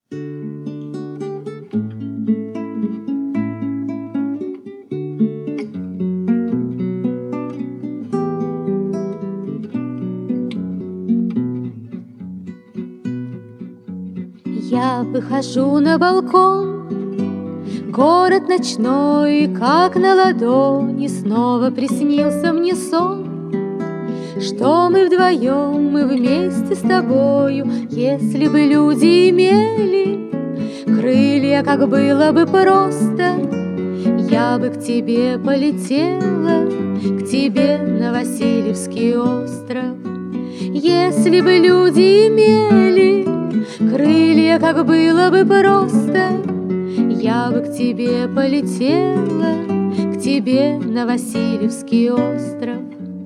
Я выхожу на балкон, город ночной, как на ладони. Снова приснился мне сон, что мы вдвоем, мы вместе с тобою. Если бы люди имели крылья, как было бы просто, я бы к тебе полетела, к тебе на Васильевский остров. Если бы люди имели крылья, как было бы просто, я бы к тебе полетела, к тебе на Васильевский остров.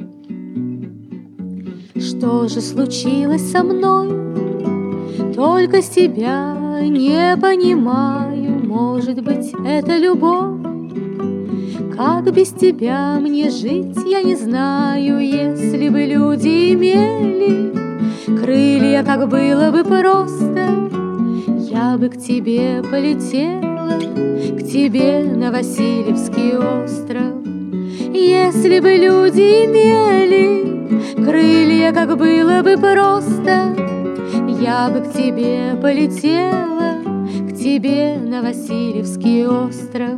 Что же случилось со мной? Только себя не понимаю. Может быть, это любовь? Как без тебя мне жить, я не знаю. Если бы люди имели крылья, как было бы просто, я бы к тебе полетела, к тебе на Васильевский остров. Если бы люди имели крылья, как было бы просто, я бы к тебе полетела, к тебе на Васильевский остров.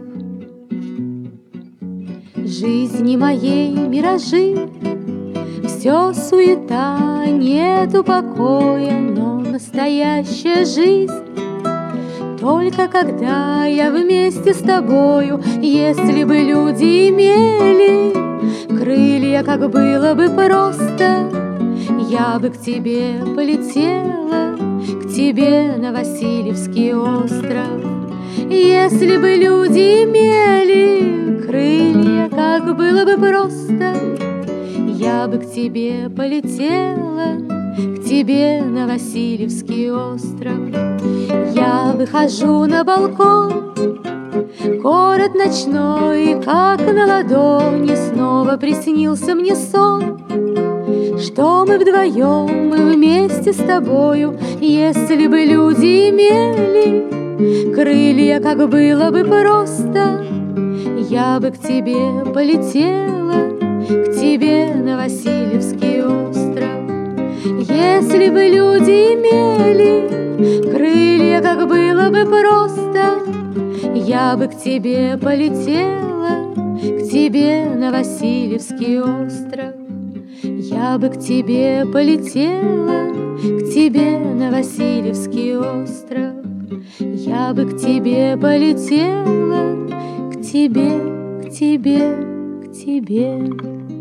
Жизни моей миражи, все суета, нету покоя, но настоящая жизнь только когда я вместе с тобою. Если бы люди имели крылья, как было бы просто, я бы к тебе полетела, к тебе на Васильевский остров. Если бы люди имели крылья, как было бы просто, я бы к тебе полетела, к тебе на Васильевский остров. Я выхожу на балкон, город ночной, как на ладони. Снова приснился мне сон, что мы вдвоем, мы вместе с тобою. Если бы люди имели крылья, как было бы просто, я бы к тебе полетела, к тебе на Васильевский остров. Если бы люди имели крылья, как было бы просто, я бы к тебе полетела, к тебе на Васильевский остров. Я бы к тебе полетела, к тебе на Васильевский остров. Я бы к тебе полетела, к тебе, к тебе, к тебе.